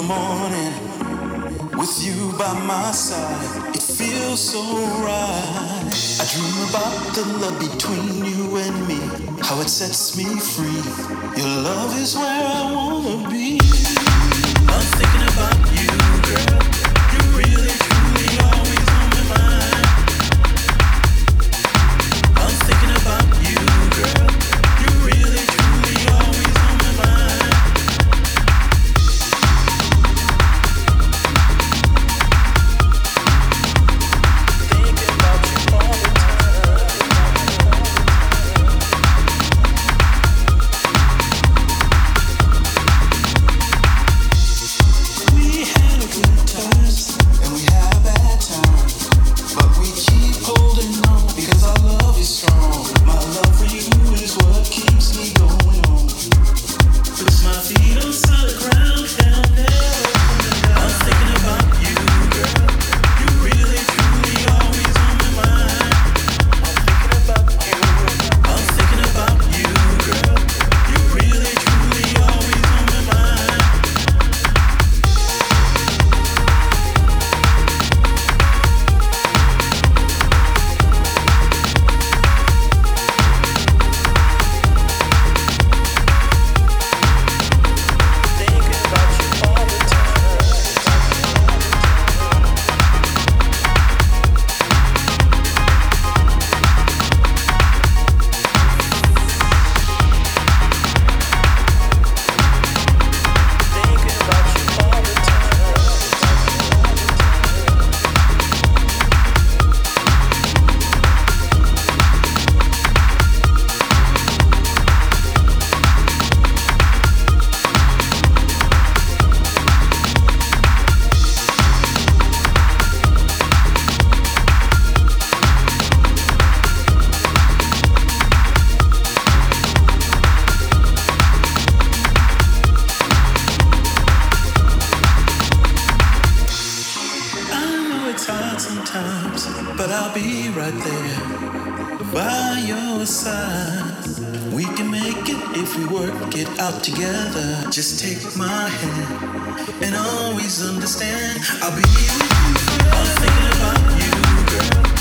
morning with you by my side. It feels so right. I dream about the love between you and me, how it sets me free. Your love is where I wanna be. I'm thinking about you, girl. You really, truly always on my mind. I'm thinking about you, girl. You really, truly always on my mind. Thinking about you all the time. We had a good times and we have bad times, but we keep holding on because our love is strong. My love for you is what keeps me going on. Puts my feet on solid ground and I'll never come down. I'm thinking about you, girl. You really, truly always on my mind. I'm thinking about you. I'm thinking about you, girl. You really, truly always on my mind. Thinking about you all the time. Thinking about you all the time. I know it's hard sometimes, but I'll be right there by your side. We can make it if we work it out together. Just take my hand and always understand. I'll be with you forever. I'm thinking about you, girl.